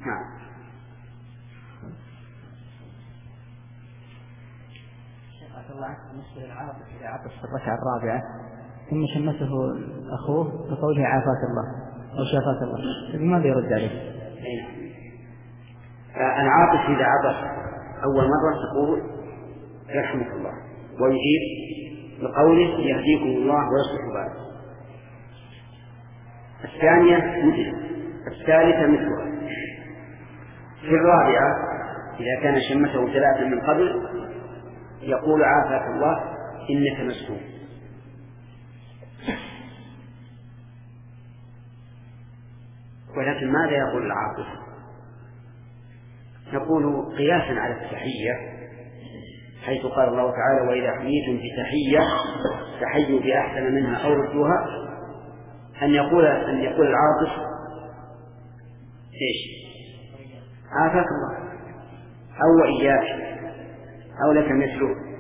نعم. الله بالنسبة للعاطف إذا عطس في الركعة الرابعة ثم شمته أخوه بقوله عافاك الله أو شافاك الله، ماذا يرد عليه؟ العاطف إذا عطس أول مرة تقول يرحمك الله، ويجيب بقوله يهديكم الله ويصلح بالكم. الثانية مثل الثالثة مثلها. في الرابعة إذا كان شمته ثلاثة من قبل يقول عافاك الله إنك مسلوم. ولكن ماذا يقول العاطف؟ يقول قياسا على التحية، حيث قال الله تعالى وإذا حييتم بتحية فحيوا بأحسن منها أو ردوها، أن يقول العاطف إيش؟ عافاك الله أو إياك أو لك مثله.